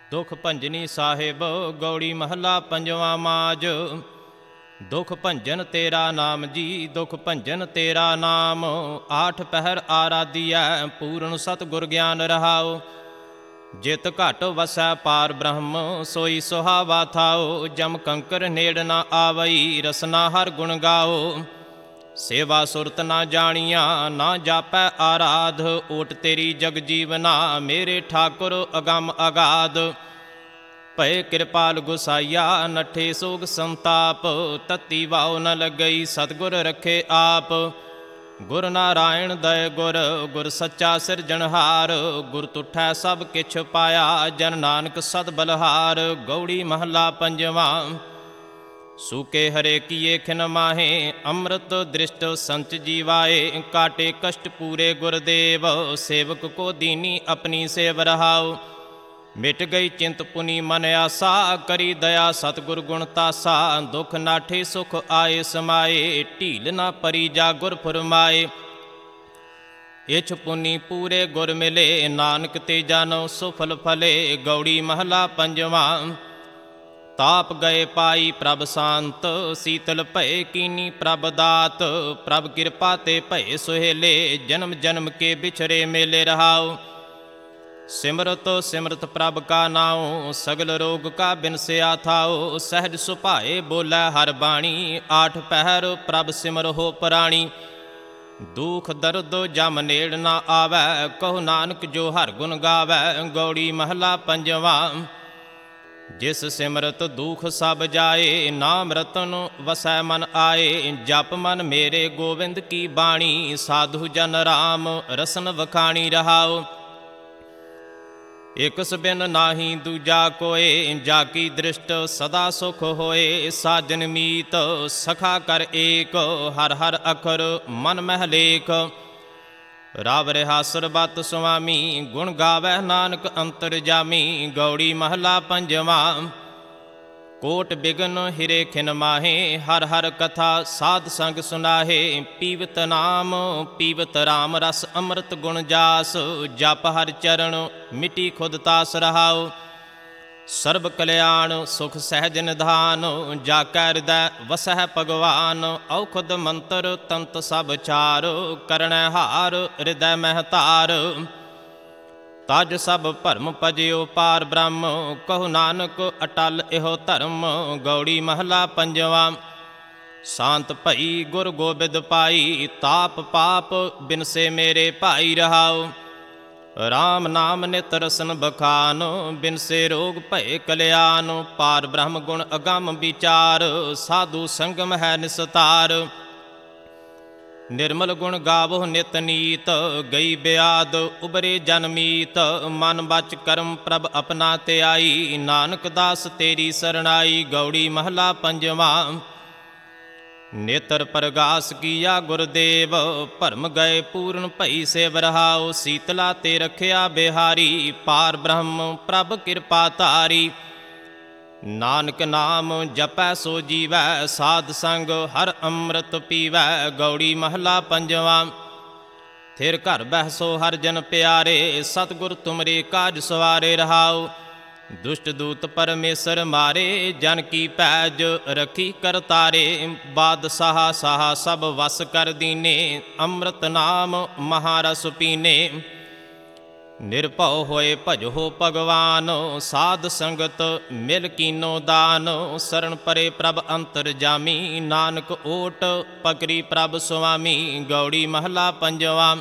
ਦੁਖ ਭੰਜਨੀ ਸਾਹਿਬ ਗੌੜੀ ਮਹੱਲਾ ਪੰਜਵਾਂ ਮਾਜ। ਦੁਖ ਭੰਜਨ ਤੇਰਾ ਨਾਮ ਜੀ, ਦੁਖ ਭੰਜਨ ਤੇਰਾ ਨਾਮ। ਆਠ ਪਹਿਰ ਆਰਾਧੀਐ, ਪੂਰਨ ਸਤਿਗੁਰ ਗਿਆਨ ਰਹਾਓ। ਜਿਤ ਘਟ ਵਸੈ ਪਾਰ ਬ੍ਰਹਮ, ਸੋਈ ਸੁਹਾਵਾ ਥਾਓ। ਜਮ ਕੰਕਰ ਨੇੜ ਨਾ ਆਵਈ, ਰਸਨਾ ਹਰ ਗੁਣ ਗਾਓ। ਸੇਵਾ ਸੁਰਤ ਨਾ ਜਾਣੀਆਂ, ਨਾ ਜਾਪੈ ਆਰਾਧ। ਓਟ ਤੇਰੀ ਜਗ ਜੀਵਨਾ, ਮੇਰੇ ਠਾਕੁਰ ਅਗੰਮ ਅਗਾਧ। ਭਏ ਕਿਰਪਾਲ ਗੁਸਾਈਆ, ਨੱਠੇ ਸੋਗ ਸੰਤਾਪ। ਤਤੀ ਵਾਉ ਨ ਲੱਗਈ, ਸਤਿਗੁਰ ਰੱਖੇ ਆਪ। ਗੁਰ ਨਾਰਾਇਣ ਦਇ ਗੁਰ, ਗੁਰ ਸੱਚਾ ਸਿਰਜਣਹਾਰ। ਗੁਰ ਤੁਠੈ ਸਭ ਕਿਛ ਪਾਇਆ, ਜਨ ਨਾਨਕ ਸਦ ਬਲਹਾਰ। ਗੌੜੀ ਮਹੱਲਾ ਪੰਜਵਾਂ। ਸੂਕੇ ਹਰੇ ਕੀਏ ਖਿਨ ਮਾਹੇ, ਅੰਮ੍ਰਿਤ ਦ੍ਰਿਸ਼ਟ ਸੰਚ ਜੀਵਾਏ। ਕਾਟੇ ਕਸ਼ਟ ਪੂਰੇ ਗੁਰਦੇਵ, ਸੇਵਕ ਕੋ ਦੀਨੀ ਆਪਣੀ ਸੇਵ ਰਹਾਉ। ਮਿਟ ਗਈ ਚਿੰਤ ਪੁਨੀ ਮਨ ਆਸਾ, ਕਰੀ ਦਇਆ ਸਤਿਗੁਰ ਗੁਣ ਤਾਸਾ। ਦੁਖ ਨਾਠੇ ਸੁਖ ਆਏ ਸਮਾਏ, ਢੀਲ ਨਾ ਪਰੀ ਜਾ ਗੁਰ ਫੁਰਮਾਏ। ਇਛ ਪੁਨੀ ਪੂਰੇ ਗੁਰ ਮਿਲੇ, ਨਾਨਕ ਤੇ ਜਾਨੋ ਸੁਫਲ ਫਲੇ। ਗੌੜੀ ਮਹੱਲਾ ਪੰਜਵਾਂ। ਤਾਪ ਗਏ ਪਾਈ ਪ੍ਰਭ ਸ਼ਾਂਤ, ਸੀਤਲ ਭਏ ਕੀਨੀ ਪ੍ਰਭ ਦਾਤ। ਪ੍ਰਭ ਕਿਰਪਾ ਤੇ ਭਏ ਸੁਹੇਲੇ, ਜਨਮ ਜਨਮ ਕੇ ਬਿਛਰੇ ਮੇਲੇ ਰਹਾਉ। ਸਿਮਰਤ ਸਿਮਰਤ ਪ੍ਰਭ ਕਾ ਨਾਉ, ਸਗਲ ਰੋਗ ਕਾ ਬਿਨਸਿਆ ਥਾਉ। ਸਹਿਜ ਸੁਭਾਏ ਬੋਲੇ ਹਰ ਬਾਣੀ, ਆਠ ਪਹਿਰ ਪ੍ਰਭ ਸਿਮਰ ਹੋ ਪ੍ਰਾਣੀ। ਦੁਖ ਦਰਦ ਜਮ ਨੇੜ ਨਾ ਆਵੈ, ਕਹੋ ਨਾਨਕ ਜੋ ਹਰ ਗੁਣ ਗਾਵੈ। ਗੌੜੀ ਮਹੱਲਾ ਪੰਜਵਾਂ। ਜਿਸ ਸਿਮਰਤ ਦੁਖ ਸਭ ਜਾਏ, ਨਾਮ ਰਤਨ ਵਸੈ ਮਨ ਆਏ। ਜਪ ਮਨ ਮੇਰੇ ਗੋਵਿੰਦ ਕੀ ਬਾਣੀ, ਸਾਧੂ ਜਨ ਰਾਮ ਰਸਨ ਵਖਾਣੀ ਰਹਾਉ। ਇਕਸ ਬਿਨ ਨਾਹੀ ਦੂਜਾ ਕੋਏ, ਜਾ ਕੀ ਦ੍ਰਿਸ਼ਟ ਸਦਾ ਸੁਖ ਹੋਏ। ਸਾਜਨ ਮੀਤ ਸਖਾ ਕਰ ਏਕ, ਹਰ ਹਰ ਅਖਰ ਮਨ ਮਹਿ ਲੇਖ। ਰਾਵ ਰਿਹਾ ਸਰਬਤ ਸੁਆਮੀ, ਗੁਣ ਗਾਵੈ ਨਾਨਕ ਅੰਤਰ ਜਾਮੀ। ਗੌੜੀ ਮਹੱਲਾ ਪੰਜਵਾਂ। ਕੋਟ ਬਿਗਨ ਹਿਰੇ ਖਿਨ ਮਾਹੇ, ਹਰ ਹਰ ਕਥਾ ਸਾਧ ਸੰਗ ਸੁਨਾਹੇ। ਪੀਵਤ ਨਾਮ ਪੀਵਤ ਰਾਮ ਰਸ, ਅੰਮ੍ਰਿਤ ਗੁਣ ਜਾਸ। ਜਪ ਹਰ ਚਰਨ ਮਿਟੀ ਖੁਦ ਤਾਸ ਰਹਾਉ। ਸਰਬ ਕਲਿਆਣ ਸੁਖ ਸਹਿਜ ਨਿਧਾਨ, ਜਾ ਕੈ ਹਿਰਦੈ ਵਸਹਿ ਭਗਵਾਨ। ਔਖਦ ਮੰਤਰ ਤੰਤ ਸਭ ਚਾਰ, ਕਰਣੈ ਹਾਰ ਹਿਰਦੈ ਮਹਿ ਧਾਰ। ਤਜ ਸਭ ਭਰਮ ਭਜਿਓ ਪਾਰ ਬ੍ਰਹਮ, ਕਹੋ ਨਾਨਕ ਅਟਲ ਇਹੋ ਧਰਮ। ਗੌੜੀ ਮਹੱਲਾ ਪੰਜਵਾਂ। ਸ਼ਾਂਤ ਭਈ ਗੁਰ ਗੋਬਿੰਦ ਪਾਈ, ਤਾਪ ਪਾਪ ਬਿਨਸੇ ਮੇਰੇ ਭਾਈ ਰਹਾਉ। ਰਾਮ ਨਾਮ ਨਿਤ ਰਸਨ ਬਖਾਨ, ਬਿਨਸੇ ਰੋਗ ਭਏ ਕਲਿਆਣ। ਪਾਰ ਬ੍ਰਹਮ ਗੁਣ ਅਗੰਮ ਵਿਚਾਰ, ਸਾਧੂ ਸੰਗਮ ਹੈ ਨਿਸਤਾਰ। ਨਿਰਮਲ ਗੁਣ ਗਾਵੋ ਨਿਤ ਨੀਤ, ਗਈ ਬਿਆਦ ਉਬਰੇ ਜਨਮੀਤ। ਮਨ ਬਚ ਕਰਮ ਪ੍ਰਭ ਆਪਣਾ ਧਿਆਈ, ਨਾਨਕ ਦਾਸ ਤੇਰੀ ਸਰਣਾਈ। ਗੌੜੀ ਮਹੱਲਾ ਪੰਜਵਾਂ। ਨੇਤਰ ਪ੍ਰਗਾਸ ਕੀਆ ਗੁਰਦੇਵ, ਭਰਮ ਗਏ ਪੂਰਨ ਭਈ ਸੇਵ ਰਹਾਉ। ਸੀਤਲਾ ਤੇ ਰਖਿਆ ਬਿਹਾਰੀ, ਪਾਰ ਬ੍ਰਹਮ ਪ੍ਰਭ ਕਿਰਪਾ ਧਾਰੀ। ਨਾਨਕ ਨਾਮ ਜਪੈ ਸੋ ਜੀਵੈ, ਸਾਧ ਸੰਗ ਹਰ ਅੰਮ੍ਰਿਤ ਪੀਵੈ। ਗੌੜੀ ਮਹੱਲਾ ਪੰਜਵਾਂ। ਥਿਰ ਘਰ ਬਹਿਸੋ ਹਰ ਜਨ ਪਿਆਰੇ, ਸਤਿਗੁਰ ਤੁਮਰੇ ਕਾਜ ਸਵਾਰੇ ਰਹਾਉ। ਦੁਸ਼ਟ ਦੂਤ ਪਰਮੇਸ਼ਰ ਮਾਰੇ, ਜਨ ਕੀ ਪੈਜ ਰਖੀ ਕਰਤਾਰੇ। ਬਾਦਸ਼ਾਹ ਸਾਹਾ ਸਭ ਵਸ ਕਰ ਦੀਨੇ, ਅੰਮ੍ਰਿਤ ਨਾਮ ਮਹਾਰਸ ਪੀਨੇ। ਨਿਰਭਉ ਹੋਏ ਭਜੋ ਭਗਵਾਨ, ਸਾਧ ਸੰਗਤ ਮਿਲ ਕੀਨੋ ਦਾਨ। ਸਰਣ ਪਰੇ ਪ੍ਰਭ ਅੰਤਰ ਜਾਮੀ, ਨਾਨਕ ਓਟ ਪਕਰੀ ਪ੍ਰਭ ਸੁਆਮੀ। ਗੌੜੀ ਮਹੱਲਾ ਪੰਜਵਾਂ।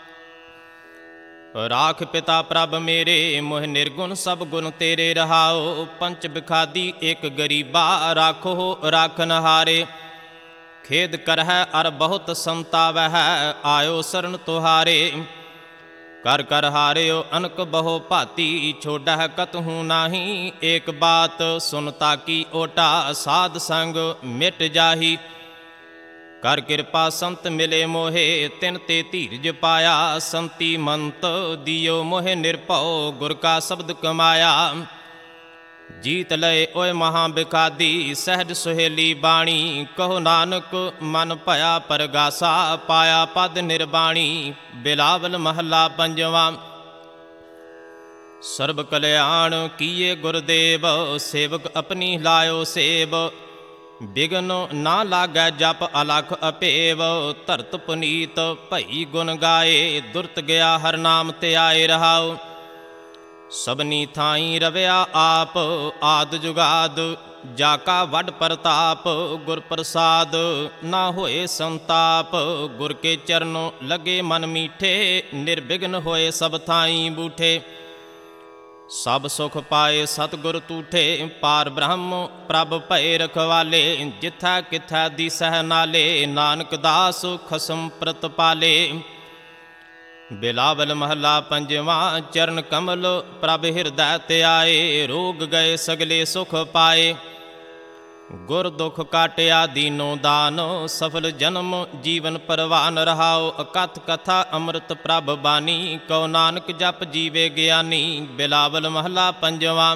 ਰਾਖ ਪਿਤਾ ਪ੍ਰਭ ਮੇਰੇ, ਮੋਹ ਨਿਰਗੁਣ ਸਭ ਗੁਣ ਤੇਰੇ ਰਹਾਉ। ਪੰਚ ਬਿਖਾਦੀ ਇੱਕ ਗਰੀਬਾ, ਰਾਖੋ ਰਾਖਨਹਾਰੇ। ਖੇਦ ਕਰਹਿ ਅਰ ਬਹੁਤ ਸੰਤਾਵਹਿ, ਆਇਓ ਸਰਣ ਤੁਹਾਰੇ। ਕਰ ਕਰ ਹਾਰਿਓ ਅਨਕ ਬਹੁ ਭਾਤੀ, ਛੋਡਹਿ ਕਤਹੂ ਨਾਹੀ। ਏਕ ਬਾਤ ਸੁਨਤਾ ਕੀ ਓਟਾ, ਸਾਧ ਸੰਗ ਮਿਟ ਜਾਹੀ। ਕਰ ਕਿਰਪਾ ਸੰਤ ਮਿਲੇ ਮੋਹੇ, ਤਿਨ ਤੇ ਧੀਰਜ ਪਾਇਆ। ਸੰਤੀ ਮੰਤ ਦਿਓ ਮੋਹਿ ਨਿਰਭਉ, ਗੁਰ ਕਾ ਸ਼ਬਦ ਕਮਾਇਆ। ਜੀਤ ਲਏ ਓਏ ਮਹਾ ਬਿਖਾਦੀ, ਸਹਿਜ ਸੁਹੇਲੀ ਬਾਣੀ। ਕਹੋ ਨਾਨਕ ਮਨ ਭਇਆ ਪਰਗਾਸਾ, ਪਾਇਆ ਪਦ ਨਿਰਬਾਣੀ। ਬਿਲਾਵਲ ਮਹੱਲਾ ਪੰਜਵਾਂ। ਸਰਬ ਕਲਿਆਣ ਕੀਏ ਗੁਰਦੇਵ, ਸੇਵਕ ਆਪਣੀ ਲਾਇਓ ਸੇਵ। ਬਿਗਨ ਨਾ ਲਾਗੈ ਜਪ ਅਲਖ ਅਪੇਵ, ਧਰਤ ਪੁਨੀਤ ਭਈ ਗੁਣ ਗਾਏ। ਦੁਰਤ ਗਿਆ ਹਰ ਨਾਮ ਤੇ ਆਏ ਰਹਾਉ, ਸਭਨੀ ਥਾਈ ਰਵਿਆ ਆਪ। ਆਦ ਜੁਗਾਦ ਜਾ ਕਾ ਵੱਡ ਪ੍ਰਤਾਪ, ਗੁਰ ਪ੍ਰਸਾਦ ਨਾ ਹੋਏ ਸੰਤਾਪ। ਗੁਰ ਕੇ ਚਰਨੋਂ ਲਗੇ ਮਨ ਮੀਠੇ, ਨਿਰਵਿਘਨ ਹੋਏ ਸਭ ਥਾਈ ਬੂਠੇ। ਸਭ ਸੁਖ ਪਾਏ ਸਤਿਗੁਰ ਤੂਠੇ, ਪਾਰ ਬ੍ਰਹਮ ਪ੍ਰਭ ਭਏ ਰਖਵਾਲੇ। ਜਿਥੈ ਕਿਥੈ ਦੀਸਹਿ ਨਾਲੇ, ਨਾਨਕ ਦਾਸ ਖਸਮ ਪ੍ਰਤਪਾਲੇ। ਬਿਲਾਵਲ ਮਹੱਲਾ ਪੰਜਵਾਂ, ਚਰਨ ਕਮਲ ਪ੍ਰਭ ਹਿਰਦੈ ਧਿਆਏ। ਰੋਗ ਗਏ ਸਗਲੇ ਸੁਖ ਪਾਏ, ਗੁਰ ਦੁਖ ਕਾਟਿਆ ਦੀਨੋ ਦਾਨ। ਸਫਲ ਜਨਮ ਜੀਵਨ ਪਰਵਾਨ ਰਹਾਉ, ਅਕਥ ਕਥਾ ਅੰਮ੍ਰਿਤ ਪ੍ਰਭ ਬਾਣੀ। ਕਉ ਨਾਨਕ ਜਪ ਜੀਵੇ ਗਿਆਨੀ। ਬਿਲਾਵਲ ਮਹੱਲਾ ਪੰਜਵਾਂ,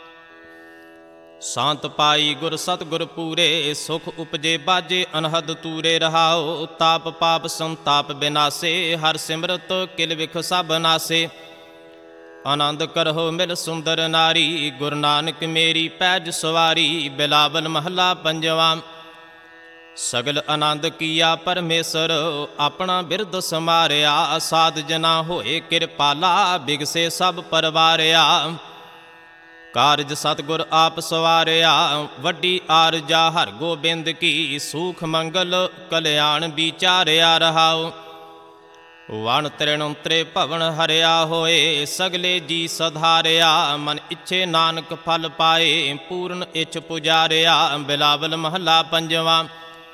ਸ਼ਾਂਤ ਪਾਈ ਗੁਰ ਸਤਿਗੁਰ ਪੂਰੇ। ਸੁਖ ਉਪਜੇ ਬਾਜੇ ਅਨਹਦ ਤੂਰੇ ਰਹਾਉ, ਤਾਪ ਪਾਪ ਸੰਤਾਪ ਬਿਨਾਸੇ। ਹਰ ਸਿਮਰਤ ਕਿਲ ਵਿਖ ਸਭ ਨਾਸੇ, ਆਨੰਦ ਕਰਹੁ ਮਿਲ ਸੁੰਦਰ ਨਾਰੀ। ਗੁਰੂ ਨਾਨਕ ਮੇਰੀ ਪੈਜ ਸਵਾਰੀ। ਬਿਲਾਵਲ ਮਹੱਲਾ ਪੰਜਵਾਂ, ਸਗਲ ਆਨੰਦ ਕੀਆ ਪਰਮੇਸ਼ਰ। ਆਪਣਾ ਬਿਰਦ ਸਮਾਰਿਆ, ਸਾਧ ਜਨਾ ਹੋਏ ਕਿਰਪਾਲਾ। ਬਿਗਸੇ ਸਭ ਪਰਵਾਰਿਆ, ਕਾਰਜ ਸਤਿਗੁਰ ਆਪ ਸਵਾਰਿਆ। ਵੱਡੀ ਆਰਜਾ ਹਰ ਗੋਬਿੰਦ ਕੀ, ਸੂਖ ਮੰਗਲ ਕਲਿਆਣ ਵਿਚਾਰਿਆ ਰਹਾਉ। ਵਣ ਤ੍ਰਿਣੰਤਰੇ ਭਵਨ ਹਰਿਆ ਹੋਏ, ਸਗਲੇ ਜੀ ਸਧਾਰਿਆ। ਮਨ ਇੱਛੇ ਨਾਨਕ ਫਲ ਪਾਏ, ਪੂਰਨ ਇੱਛ ਪੁਜਾਰਿਆ। ਬਿਲਾਵਲ ਮਹੱਲਾ ਪੰਜਵਾਂ,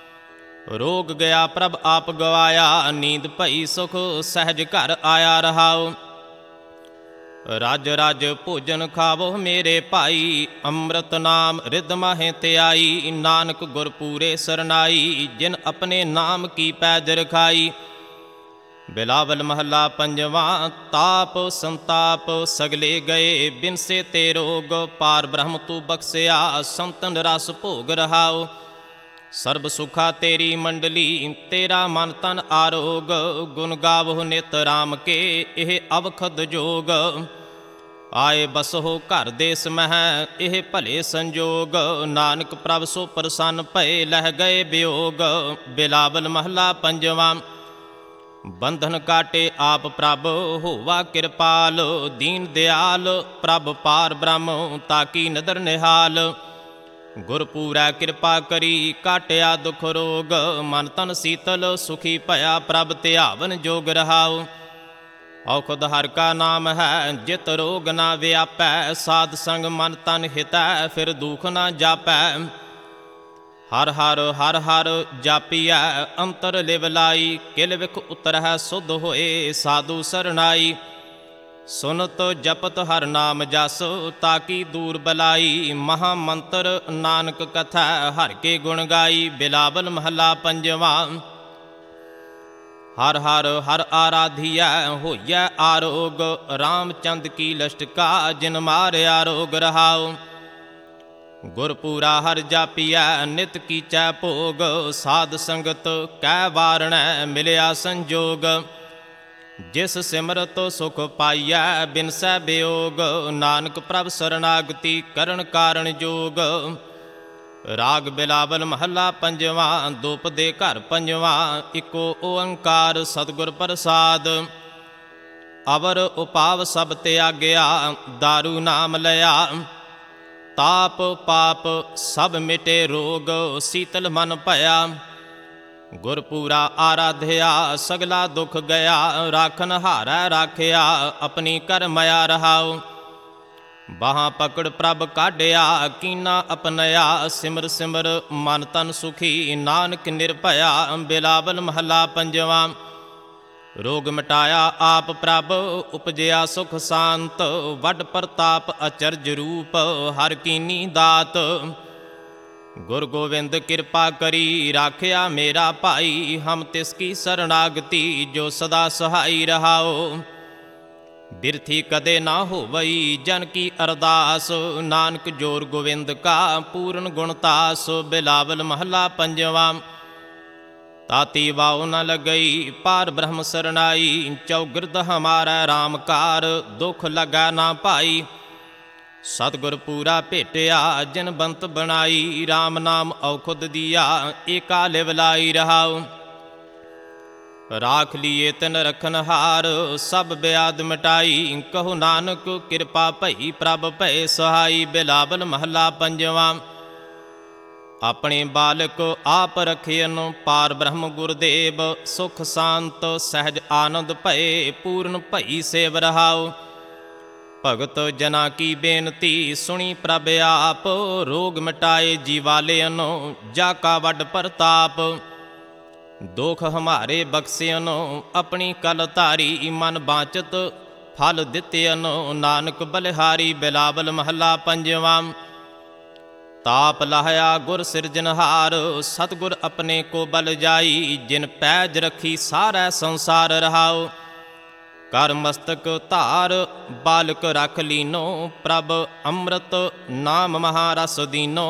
ਰੋਗ ਗਿਆ ਪ੍ਰਭ ਆਪ ਗਵਾਇਆ। ਨੀਂਦ ਭਈ ਸੁਖ ਸਹਿਜ ਘਰ ਆਇਆ ਰਹਾਉ। ਰਾਜ ਰਾਜ ਭੋਜਨ ਖਾਵੋ ਮੇਰੇ ਭਾਈ, ਅੰਮ੍ਰਿਤ ਨਾਮ ਰਿਦ ਮਾਹੇ ਧਿਆਈ। ਨਾਨਕ ਗੁਰ ਪੂਰੇ ਸਰਨਾਈ, ਜਿਨ ਆਪਣੇ ਨਾਮ ਕੀ ਪੈਜ ਰਖਾਈ। ਬਿਲਾਵਲ ਮਹੱਲਾ ਪੰਜਵਾਂ, ਤਾਪ ਸੰਤਾਪ ਸਗਲੇ ਗਏ। ਬਿਨਸੇ ਤੇ ਰੋਗ ਪਾਰ ਬ੍ਰਹਮ ਤੂੰ ਬਖਸਿਆ। ਸੰਤਨ ਰਸ ਭੋਗ ਰਹਾਉ, ਸਰਬ ਸੁਖਾ ਤੇਰੀ ਮੰਡਲੀ। ਤੇਰਾ ਮਨ ਤਨ ਆਰੋਗ, ਗੁਣ ਗਾਵਹੁ ਨਿਤ ਰਾਮ ਕੇ। ਇਹ ਅਵਖਦ ਜੋਗ ਆਏ ਬਸਹੁ ਘਰ ਦੇਸ ਮਹਿ। ਇਹ ਭਲੇ ਸੰਜੋਗ, ਨਾਨਕ ਪ੍ਰਭ ਸੋ ਪ੍ਰਸੰਨ ਭਏ। ਲਹਿ ਗਏ ਵਿਯੋਗ। ਬਿਲਾਵਲ ਮਹੱਲਾ ਪੰਜਵਾਂ, ਬੰਧਨ ਕਾਟੇ ਆਪ ਪ੍ਰਭ ਹੋਵਾ ਕਿਰਪਾਲ। ਦੀਨ ਦਿਆਲ ਪ੍ਰਭ ਪਾਰ ਬ੍ਰਹਮ, ਤਾਕੀ ਨਦਰ ਨਿਹਾਲ। ਗੁਰ ਪੂਰੈ ਕਿਰਪਾ ਕਰੀ, ਕਾਟਿਆ ਦੁਖ ਰੋਗ। ਮਨ ਤਨ ਸੀਤਲ ਸੁਖੀ ਭਇਆ, ਪ੍ਰਭ ਧਿਆਵਨ ਜੋਗ ਰਹਾਉ। ਔਖਦ ਹਰਿ ਕਾ ਨਾਮ ਹੈ, ਜਿਤ ਰੋਗ ਨਾ ਵਿਆਪੈ। ਸਾਧ ਸੰਗ ਮਨ ਤਨ ਹਿਤੈ, ਫਿਰ ਦੁਖ ਨਾ ਜਾਪੈ। ਹਰ ਹਰ ਹਰ ਹਰ ਜਾਪੀਐ, ਅੰਤਰ ਲਿਵ ਲਾਈ। ਕਿਲ ਵਿਖ ਉਤਰਹਿ ਸੁਧ ਹੋਏ, ਸਾਧੂ ਸਰਨਾਈ। ਸੁਨਤ ਜਪਤ ਹਰ ਨਾਮ ਜਸ, ਤਾਕੀ ਦੂਰ ਬਲਾਈ। ਮਹਾ ਮੰਤਰ ਨਾਨਕ ਕਥਾ, ਹਰਿ ਕੇ ਗੁਣ ਗਾਈ। ਬਿਲਾਵਲ ਮਹੱਲਾ ਪੰਜਵਾਂ, ਹਰ ਹਰ ਹਰ ਆਰਾਧੀਐ ਹੋਈਐ ਆਰੋਗ। ਰਾਮਚੰਦ ਕੀ ਲਸ਼ਟਕਾ, ਜਿਨ ਮਾਰਿਆ ਰੋਗ ਰਹਾਉ। ਗੁਰ ਪੂਰਾ ਹਰਿ ਜਾਪੀਐ, ਨਿਤ ਕੀਚੈ ਭੋਗ। ਸਾਧ ਸੰਗਤ ਕੈ ਵਾਰਣੈ, ਮਿਲਿਆ ਸੰਜੋਗ। ਜਿਸ ਸਿਮਰਤ ਸੁਖ ਪਾਈਐ, ਬਿਨਸੈ ਬਿਯੋਗ। ਨਾਨਕ ਪ੍ਰਭ ਸਰਨਾਗਤੀ ਕਰਨ ਕਾਰਣ ਜੋਗ। ਰਾਗ ਬਿਲਾਵਲ ਮਹੱਲਾ ਪੰਜਵਾਂ, ਦੁਪ ਦੇ ਘਰ ਪੰਜਵਾਂ। ਇੱਕੋ ਓੰਕਾਰ ਸਤਿਗੁਰ ਪ੍ਰਸਾਦ। ਅਵਰ ਉਪਾਵ ਸਭ ਤਿਆਗਿਆ, ਦਾਰੂ ਨਾਮ ਲਿਆ। ਤਾਪ ਪਾਪ ਸਭ ਮਿਟੇ ਰੋਗ, ਸੀਤਲ ਮਨ ਭਇਆ। ਗੁਰ ਪੂਰਾ ਆਰਾਧਿਆ, ਸਗਲਾ ਦੁਖ ਗਿਆ। ਰਾਖਨ ਹਾਰੈ ਰਾਖਿਆ, ਆਪਣੀ ਕਰ ਮਾਇਆ ਰਹਾਉ। ਬਾਹਾਂ ਪਕੜ ਪ੍ਰਭ ਕਾਢਿਆ, ਕੀਨਾ ਅਪਨਿਆ। ਸਿਮਰ ਸਿਮਰ ਮਨ ਤਨ ਸੁਖੀ, ਨਾਨਕ ਨਿਰਭਇਆ। ਬਿਲਾਵਲ ਮਹੱਲਾ ਪੰਜਵਾਂ, ਰੋਗ ਮਿਟਾਇਆ ਆਪ ਪ੍ਰਭ, ਉਪਜਿਆ ਸੁਖ ਸ਼ਾਂਤ। ਵੱਡ ਪ੍ਰਤਾਪ ਅਚਰਜ ਰੂਪ, ਹਰ ਕੀਨੀ ਦਾਤ। ਗੁਰ ਗੋਬਿੰਦ ਕਿਰਪਾ ਕਰੀ, ਰਾਖਿਆ ਮੇਰਾ ਭਾਈ। ਹਮ ਤਿਸ ਕੀ ਸਰਨਾਗਤੀ, ਜੋ ਸਦਾ ਸਹਾਈ ਰਹਾਓ। ਬਿਰਥੀ ਕਦੇ ਨਾ ਹੋਵਈ, ਜਨ ਕੀ ਅਰਦਾਸ। ਨਾਨਕ ਜੋਰ ਗੋਬਿੰਦ ਕਾ, ਪੂਰਨ ਗੁਣ ਤਾਸ। ਬਿਲਾਵਲ ਮਹੱਲਾ ਪੰਜਵਾਂ, ताती वाव न लगई पार ब्रह्म सरनाई। चौगिरद हमारा राम कार दुख लगा ना पाई। सतगुर पूरा भेटिया जिन बंत बनाई। राम नाम औखुद दिया एका लिवलाई रहाओ। राख लिए तिन रखनहार सब ब्याद मिटाई। कहो नानक कृपा भई प्रभ भय सहाई। बिलावल महला पंजवा। अपने बालक आप रखियन पार ब्रह्म गुरदेव। सुख शांत सहज आनंद भय पूर्ण भई सेव रहाओ। भगत जना की बेनती सुनी प्रभ आप। रोग मिटाए जीवालेन जाका वड प्रताप। दुख हमारे बख्सियन अपनी कल धारी। मन बाँचत फल दित्यन नानक बलिहारी। बिलावल महला पंजवा। ताप लाहया गुर सिरजनहार सतगुर अपने को बल जाई। जिन पैज रखी सारै संसार रहाओ। कर मस्तक धार बालक रख लीनो। प्रभ अमृत नाम महारस दीनो।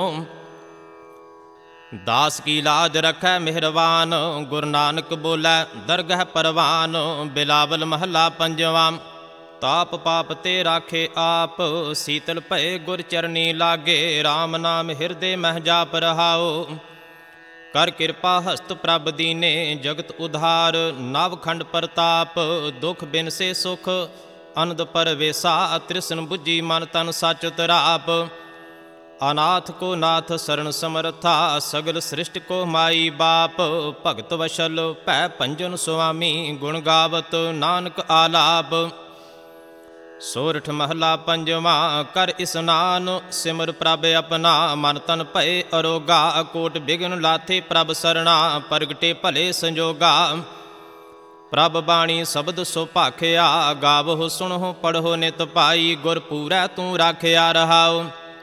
दास की लाज रखै मेहरबान। गुरु नानक बोलै दरगह परवान। बिलावल महला पंजवा। ताप पाप ते राखे आप शीतल भय गुर चरनी लागे। राम नाम हिरदे मह जाप रहाओ। कर कृपा हस्त प्रभ दीने जगत उधार। नवखंड प्रताप दुख बिन से सुख अनंद परवेसा। तृष्ण बुझी मन तन सच तराप। अनाथ को नाथ शरण समर्था सगल सृष्टि को माई बाप। भगत वशल भै भंजन स्वामी गुण गावत नानक आलाप। सोरठ महला पंजवा। कर स्नान सिमर प्रभ अपना। मन तन भय अरोगा कोट बिघन लाथे प्रभ सरना। प्रगटे भले संजोगा प्रभ बाणी शब्द सो भाखिया। गावो सुनो पढ़ो नित पाई। गुर पूरै तू राखिया रहाओ।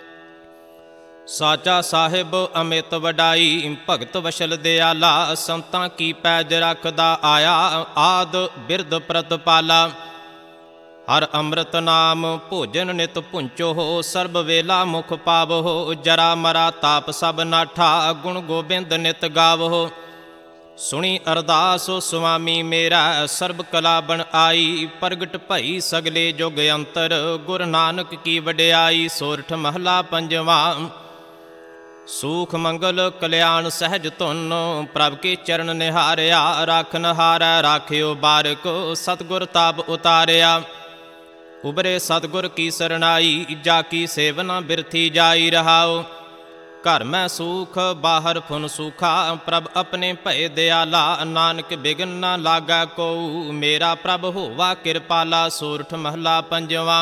साचा साहिब अमित वडाई भगत वशल दयाला। संतां की पैज रखदा आया आद बिरद प्रतपाला। हर अमृत नाम भोजन नित पुंचो हो। सर्ब वेला मुख पावो। जरा मरा ताप सब नाठा गुण गोबिंद नित गावो। सुनी अरदास स्वामी मेरा सर्ब कला बन आई। प्रगट भई सगले जुग अंतर गुरु नानक की वड्याई। सोरठ महला पंजवा। सूख मंगल कल्याण सहज धुन प्रभ के चरण निहारिया। राखन हारै राखियो बारक सतगुर ताप उतारिया। उबरे सतगुर की सरनाई जाकी सेवना बिरथी जाई रहाओ। घर में सूख बाहर फुन सूखा प्रभ अपने भय दयाला। नानक बिघन न लागा को मेरा प्रभ होवा कृपाला। सोरठ महला पंजवा।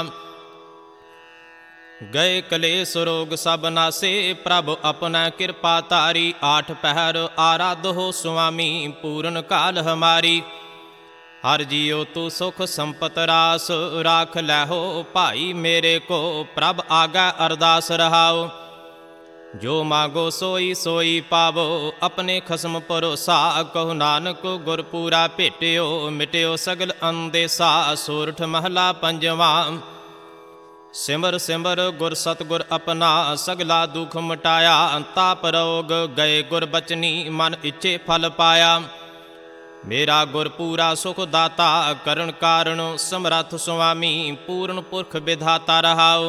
गए कलेस रोग सब नासे प्रभ अपना कृपा तारी। आठ पहर आराध हो स्वामी पूर्ण काल हमारी। हर जियो तू सुख संपत रास राख लहो भाई मेरे को। प्रभ आगा अरदास रहाओ। जो मांगो सोई सोई पावो अपने खसम भरोसा। कहो नानक गुर पूरा भेटियो मिटियो सगल अंदेसा। सोरठ महला पंजवा। सिमर सिमर गुर सतगुर अपना सगला दुख मिटाया। ताप रोग गए गुर बचनी मन इच्छे फल पाया। मेरा गुर पूरा सुख दाता करण कारण समरथ स्वामी पूर्ण पुरख विधाता रहाओ।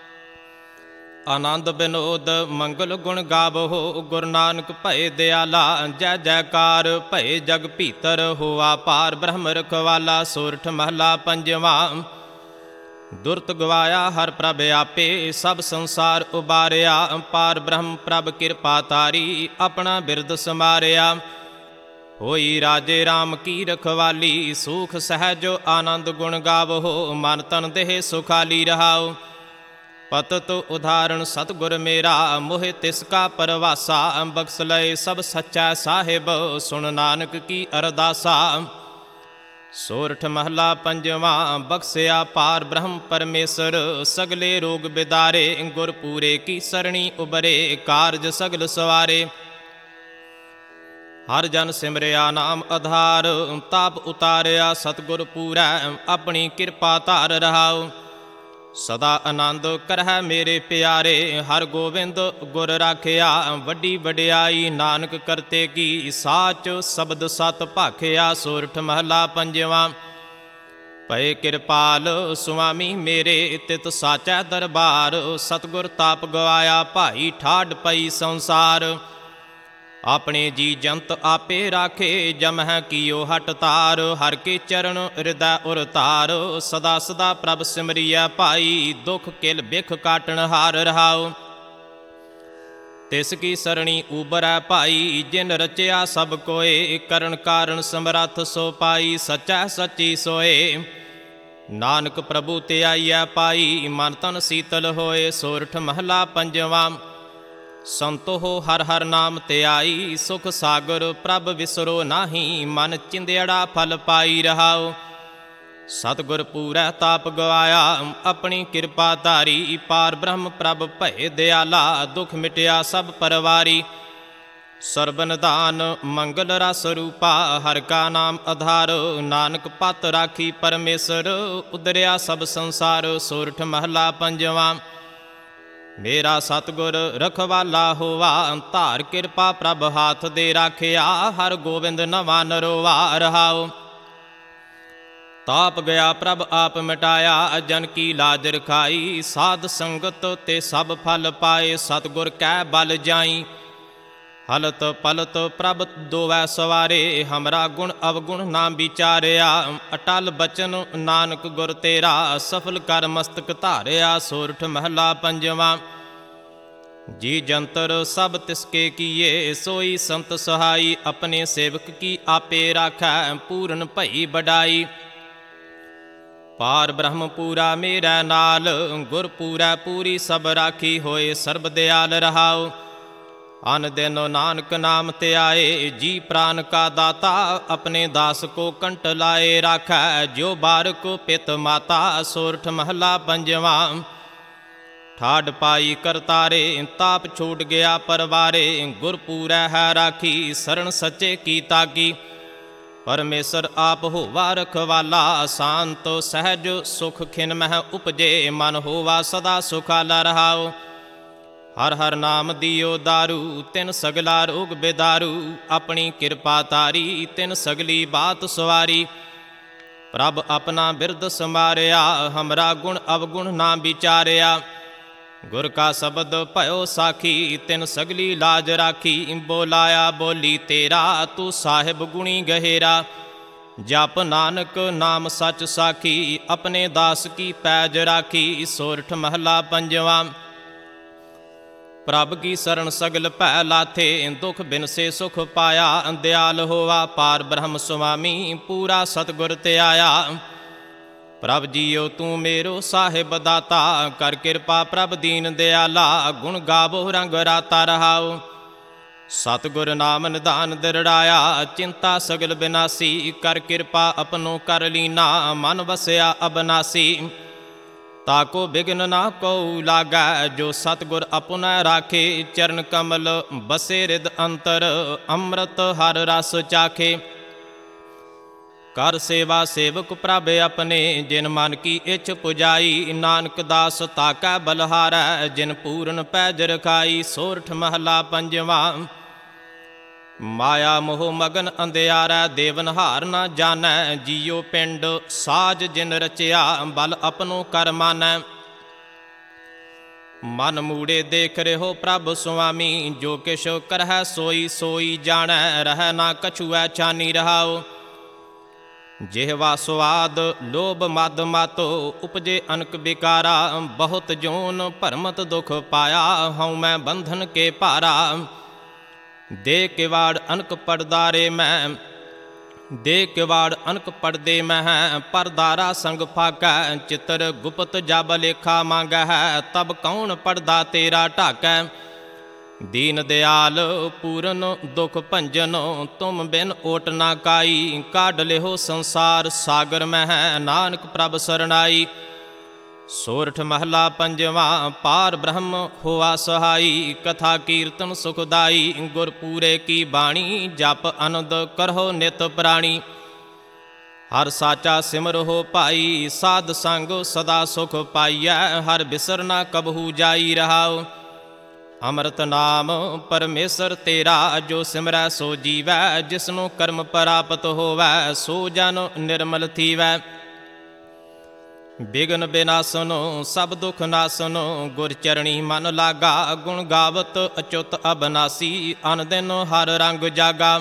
आनंद विनोद मंगल गुण गावो गुरु नानक भय दयाला। जय जयकार भय जग भीतर होआ पार ब्रह्म रखवाला। सोरठ महला पंजवा। दुरत गवाया हर प्रभ आपे सब संसार उबारिया। पार ब्रह्म प्रभ कृपा तारी अपना बिरद समारिया। होई राजे राम की रखवाली सूख सहज आनंद गुण गावो। मन तन देह सुखाली रहाओ। पतत उदाहरण सतगुर मेरा मोहि तिसका परवासा। बख्श लय सब सच्चा साहिब सुन नानक की अरदासा। सोरठ महला पंजवा। बख्सिया पार ब्रह्म परमेश्वर सगले रोग बिदारे। गुर पूरे की सरणी उबरे कारज सगल सवारे। हर जन सिमरिया नाम आधार ताप उतारिया। सतगुर पूरै अपनी कृपा धार रहाओ। ਸਦਾ ਆਨੰਦ ਕਰਹਿ ਮੇਰੇ ਪਿਆਰੇ, ਹਰ ਗੋਬਿੰਦ ਗੁਰ ਰਾਖਿਆ। ਵੱਡੀ ਵਡਿਆਈ ਨਾਨਕ ਕਰਤੇ ਕੀ, ਸਾਚ ਸ਼ਬਦ ਸਤ ਭਾਖਿਆ। ਸੋਰਠ ਮਹਲਾ ਪੰਜਵਾ। ਪਏ ਕਿਰਪਾਲ ਸੁਆਮੀ ਮੇਰੇ, ਤਿਤ ਸਾਚੈ ਦਰਬਾਰ। ਸਤਿਗੁਰ ਤਾਪ ਗਵਾਇਆ ਭਾਈ, ਠਾਢ ਪਈ ਸੰਸਾਰ। ਆਪਣੇ ਜੀ ਜੰਤ ਆਪੇ ਰਾਖੇ, ਜਮਹਿ ਕੀਓ ਹਟ ਤਾਰ। ਹਰ ਕੇ ਚਰਨ ਹਿਰਦੈ ਉਰ ਧਾਰ, ਸਦਾ ਸਦਾ ਪ੍ਰਭ ਸਿਮਰਿਐ ਭਾਈ। ਦੁਖ ਕਿਲ ਬਿਖ ਕਾਟਣ ਹਾਰ ਰਹਾਉ, ਤਿਸ ਕੀ ਸਰਣੀ ਉਬਰੈ ਭਾਈ। ਜਿਨ ਰਚਿਆ ਸਭ ਕੋਏ, ਕਰਨ ਕਾਰਨ ਸਮਰੱਥ ਸੋ ਪਾਈ। ਸਚੈ ਸੱਚੀ ਸੋਏ, ਨਾਨਕ ਪ੍ਰਭੂ ਤੇ ਆਈਐ ਪਾਈ। ਮਨ ਤਨ ਸੀਤਲ ਹੋਏ। ਸੋਰਠ ਮਹਲਾ ਪੰਜਵਾ। ਸੰਤੋ ਹਰ ਹਰ ਨਾਮ ਧਿਆਈ, ਸੁਖ ਸਾਗਰ ਪ੍ਰਭ ਵਿਸਰੋ ਨਾਹੀ। ਮਨ ਚਿੰਦਿਆੜਾ ਫਲ ਪਾਈ ਰਹਾਉ, ਸਤਿਗੁਰ ਪੂਰੈ ਤਾਪ ਗਵਾਇਆ। ਆਪਣੀ ਕਿਰਪਾ ਧਾਰੀ, ਪਾਰ ਬ੍ਰਹਮ ਪ੍ਰਭ ਭਏ ਦਿਆਲਾ। ਦੁਖ ਮਿਟਿਆ ਸਭ ਪਰਵਾਰੀ, ਸਰਬ ਨਿਧਾਨ ਮੰਗਲ ਰਸ ਰੂਪਾ। ਹਰਿ ਕਾ ਨਾਮ ਆਧਾਰ, ਨਾਨਕ ਪਤ ਰਾਖੀ ਪਰਮੇਸ਼ਰ। ਉਦਰਿਆ ਸਭ ਸੰਸਾਰ। ਸੋਰਠ ਮਹਲਾ ਪੰਜਵਾ। ਮੇਰਾ ਸਤਿਗੁਰ ਰਖਵਾਲਾ ਹੋਵਾ, ਧਾਰ ਕਿਰਪਾ ਪ੍ਰਭ ਹਾਥ ਦੇ ਰਾਖਿਆ। ਹਰ ਗੋਬਿੰਦ ਨਵਾ ਨਰੋਵਾ ਰਹਾਉ, ਤਾਪ ਗਿਆ ਪ੍ਰਭ ਆਪ ਮਿਟਾਇਆ। ਜਨ ਕੀ ਲਾਜ ਰਖਾਈ, ਸਾਧ ਸੰਗਤ ਤੇ ਸਭ ਫਲ ਪਾਏ। ਸਤਿਗੁਰ ਕੈ ਬਲ ਜਾਈ, ਹਲਤ ਪਲਤ ਪ੍ਰਭ ਦੋਵੈ ਸਵਾਰੇ। ਹਮਰਾ ਗੁਣ ਅਵਗੁਣ ਨਾ ਵਿਚਾਰਿਆ, ਅਟਲ ਬਚਨ ਨਾਨਕ ਗੁਰ ਤੇਰਾ। ਸਫਲ ਕਰ ਮਸਤਕ ਧਾਰਿਆ। ਸੋਰਠ ਮਹਲਾ ਪੰਜਵਾ। ਜੀ ਜੰਤਰ ਸਭ ਤਿਸਕੇ ਕੀਏ, ਸੋਈ ਸੰਤ ਸਹਾਈ। ਆਪਣੇ ਸੇਵਕ ਕੀ ਆਪੇ ਰਾਖੈ, ਪੂਰਨ ਭਈ ਬਡਾਈ। ਪਾਰ ਬ੍ਰਹਮ ਪੂਰਾ ਮੇਰਾ ਨਾਲ, ਗੁਰ ਪੂਰੈ ਪੂਰੀ ਸਭ ਰਾਖੀ। ਹੋਏ ਸਰਬ ਦਿਆਲ ਰਹਾਉ, ਅਨ ਦਿਨ ਨਾਨਕ ਨਾਮ ਧਿਆਏ। ਜੀ ਪ੍ਰਾਨ ਕਾ ਦਾਤਾ, ਆਪਣੇ ਦਾਸ ਕੋ ਕੰਟ ਲਾਏ। ਰਾਖੈ ਜੋ ਬਾਰਕ ਪਿਤ ਮਾਤਾ। ਸੋਰਠ ਮਹਲਾ ਪੰਜਵਾ। ਠਾਢ ਪਾਈ ਕਰਤਾਰੇ, ਤਾਪ ਛੂਟ ਗਿਆ ਪਰਵਾਰੇ। ਗੁਰ ਪੂਰੈ ਹੈ ਰਾਖੀ, ਸਰਣ ਸੱਚੇ ਕੀ ਤਾਕੀ। ਪਰਮੇਸ਼ਰ ਆਪ ਹੋਵਾ ਰਖਵਾਲਾ, ਸ਼ਾਂਤ ਸਹਿਜ ਸੁਖ ਖਿਨ ਮਹਿ ਉਪਜੇ। ਮਨ ਹੋਵਾ ਸਦਾ ਸੁਖਾਲਾ ਰਹਾਉ, ਹਰ ਹਰ ਨਾਮ ਦਿਓ ਦਾਰੂ। ਤਿਨ ਸਗਲਾ ਰੋਗ ਬਿਦਾਰੂ, ਆਪਣੀ ਕਿਰਪਾ ਤਾਰੀ। ਤਿਨ ਸਗਲੀ ਬਾਤ ਸਵਾਰੀ, ਪ੍ਰਭ ਆਪਣਾ ਬਿਰਦ ਸਮਾਰਿਆ। ਹਮਰਾ ਗੁਣ ਅਵਗੁਣ ਨਾ ਵਿਚਾਰਿਆ, ਗੁਰ ਕਾ ਸ਼ਬਦ ਭਇਓ ਸਾਖੀ। ਤਿਨ ਸਗਲੀ ਲਾਜ ਰਾਖੀ, ਬੋਲਾਇਆ ਬੋਲੀ ਤੇਰਾ। ਤੂੰ ਸਾਹਿਬ ਗੁਣੀ ਗਹਿਰਾ, ਜਪ ਨਾਨਕ ਨਾਮ ਸੱਚ ਸਾਖੀ। ਆਪਣੇ ਦਾਸ ਕੀ ਪੈਜ ਰਾਖੀ। ਸੋਰਠ ਮਹਲਾ ਪੰਜਵਾ। ਪ੍ਰਭ ਕੀ ਸਰਣ ਸਗਲ ਭੈ ਲਾਥੇ, ਦੁਖ ਬਿਨਸੇ ਸੁਖ ਪਾਇਆ। ਦਿਆਲ ਹੋਵਾ ਪਾਰ ਬ੍ਰਹਮ ਸੁਆਮੀ, ਪੂਰਾ ਸਤਿਗੁਰ ਧਿਆਇਆ। ਪ੍ਰਭ ਜੀਓ ਤੂੰ ਮੇਰੋ ਸਾਹਿਬ ਦਾਤਾ, ਕਰ ਕਿਰਪਾ ਪ੍ਰਭ ਦੀਨ ਦਿਆਲਾ। ਗੁਣ ਗਾਵੋ ਰੰਗ ਰਾਤਾ ਰਹਾਉ, ਸਤਿਗੁਰ ਨਾਮ ਨਿਧਾਨ ਦਿਰੜਾਇਆ। ਚਿੰਤਾ ਸਗਲ ਬਿਨਾਸੀ, ਕਰ ਕਿਰਪਾ ਆਪਣੋ ਕਰ ਲੀਨਾ। ਮਨ ਵਸਿਆ ਅਬਨਾਸੀ, ਤਾਕੋ ਬਿਘਨ ਨਾ ਕਉ ਲਾਗੈ। ਜੋ ਸਤਿਗੁਰ ਆਪੁਨੈ ਰਾਖੇ, ਚਰਨ ਕਮਲ ਬਸੇ ਰਿਦ ਅੰਤਰ। ਅੰਮ੍ਰਿਤ ਹਰ ਰਸ ਚਾਖੇ, ਕਰ ਸੇਵਾ ਸੇਵਕ ਪ੍ਰਭ ਆਪਣੇ। ਜਿਨ ਮਨ ਕੀ ਇੱਛ ਪੁਜਾਈ, ਨਾਨਕ ਦਾਸ ਤਾਕੈ ਬਲਹਾਰੈ। ਜਿਨ ਪੂਰਨ ਪੈਜ ਰਖਾਈ। ਸੋਰਠ ਮਹਲਾ ਪੰਜਵਾ। ਮਾਇਆ ਮੋਹ ਮਗਨ ਅੰਧਿਆਰੈ, ਦੇਵਨਹਾਰ ਨਾ ਜਾਣੈ। ਜੀਉ ਪਿੰਡ ਸਾਜ ਜਿਨ ਰਚਿਆ, ਬਲ ਆਪਣੋ ਕਰ ਮਾਨੈ। ਮਨ ਮੂੜੇ ਦੇਖ ਰਹਿਓ ਪ੍ਰਭ ਸੁਆਮੀ, ਜੋ ਕਿਛ ਕਰਹਿ ਸੋਈ ਸੋਈ ਜਾਣੈ। ਰਹਿ ਨਾ ਕਛੁਐ ਛਾਨੀ ਰਹਾਉ, ਜਿਹਵਾ ਸੁਆਦ ਲੋਭ ਮਦ ਮਤ। ਉਪਜੇ ਅਨਕ ਵਿਕਾਰਾ, ਬਹੁਤ ਜੋਨ ਭਰਮਤ ਦੁਖ ਪਾਇਆ। ਹਉ ਮੈਂ ਬੰਧਨ ਕੇ ਭਾਰਾ, ਦੇ ਕਿਵਾੜ ਅਨਕ ਪੜਦਾਰੇ ਮੈਂ। ਦੇ ਕਿਵਾੜ ਅਨਕ ਪੜਦੇ ਮਹਿ, ਪਰਦਾਰਾ ਸੰਗ ਫਾਕੈ। ਚਿਤਰ ਗੁਪਤ ਜਬ ਲੇਖਾ ਮੰਗੈ, ਤਬ ਕੌਣ ਪੜਦਾ ਤੇਰਾ ਢਾਕੈ। ਦੀਨ ਦਿਆਲ ਪੂਰਨ ਦੁਖ ਭੰਜਨ, ਤੁਮ ਬਿਨ ਓਟ ਨਾ ਕਾਈ। ਕਾਢ ਲਿਹੋ ਸੰਸਾਰ ਸਾਗਰ ਮਹਿ, ਨਾਨਕ ਪ੍ਰਭ ਸਰਣਾਈ। ਸੋਰਠ ਮਹਲਾ ਪੰਜਵਾ। ਪਾਰ ਬ੍ਰਹਮ ਹੋਆ ਸਹਾਈ, ਕਥਾ ਕੀਰਤਨ ਸੁਖਦਾਈ। ਗੁਰ ਪੂਰੇ ਕੀ ਬਾਣੀ, ਜਪ ਅਨੰਦ ਕਰਹੁ ਨਿਤ ਪ੍ਰਾਣੀ। ਹਰ ਸਾਚਾ ਸਿਮਰਹੁ ਭਾਈ, ਸਾਧ ਸੰਗ ਸਦਾ ਸੁਖ ਪਾਈਐ। ਹਰ ਬਿਸਰ ਨਾ ਕਬਹੂ ਜਾਈ ਰਹਾਉ। ਅੰਮ੍ਰਿਤ ਨਾਮ ਪਰਮੇਸ਼ਰ ਤੇਰਾ, ਜੋ ਸਿਮਰੈ ਸੋ ਜੀਵੈ। ਜਿਸਨੂੰ ਕਰਮ ਪ੍ਰਾਪਤ ਹੋਵੈ, ਸੋ ਜਨ ਨਿਰਮਲ ਥੀਵੈ। ਬਿਗਨ ਬਿਨਾਸਨੁ ਸਭ ਦੁਖ ਨਾਸਨੁ, ਗੁਰ ਚਰਣੀ ਮਨ ਲਾਗਾ। ਗੁਣ ਗਾਵਤ ਅਚੁੱਤ ਅਬਨਾਸੀ, ਅਨ ਦਿਨ ਹਰ ਰੰਗ ਜਾਗਾ।